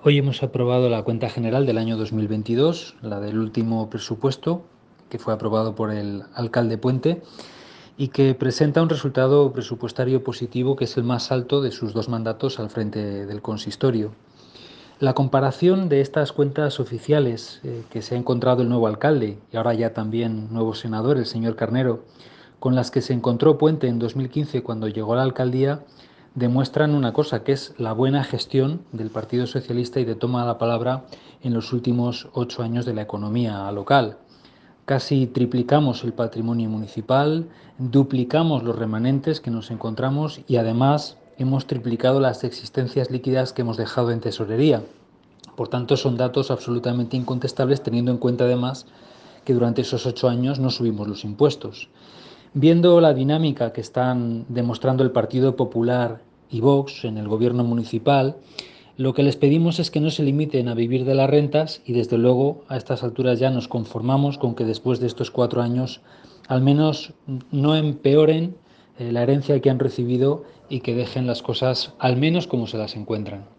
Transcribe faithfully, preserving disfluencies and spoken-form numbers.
Hoy hemos aprobado la cuenta general del año dos mil veintidós, la del último presupuesto, que fue aprobado por el alcalde Puente y que presenta un resultado presupuestario positivo que es el más alto de sus dos mandatos al frente del consistorio. La comparación de estas cuentas oficiales eh, que se ha encontrado el nuevo alcalde y ahora ya también nuevo senador, el señor Carnero, con las que se encontró Puente en dos mil quince cuando llegó a la alcaldía, demuestran una cosa, que es la buena gestión del Partido Socialista y de toma de la palabra en los últimos ocho años de la economía local. Casi triplicamos el patrimonio municipal, duplicamos los remanentes que nos encontramos y además hemos triplicado las existencias líquidas que hemos dejado en tesorería. Por tanto, son datos absolutamente incontestables, teniendo en cuenta además que durante esos ocho años no subimos los impuestos. Viendo la dinámica que están demostrando el Partido Popular y Vox en el gobierno municipal, lo que les pedimos es que no se limiten a vivir de las rentas y, desde luego, a estas alturas ya nos conformamos con que después de estos cuatro años al menos no empeoren eh, la herencia que han recibido y que dejen las cosas al menos como se las encuentran.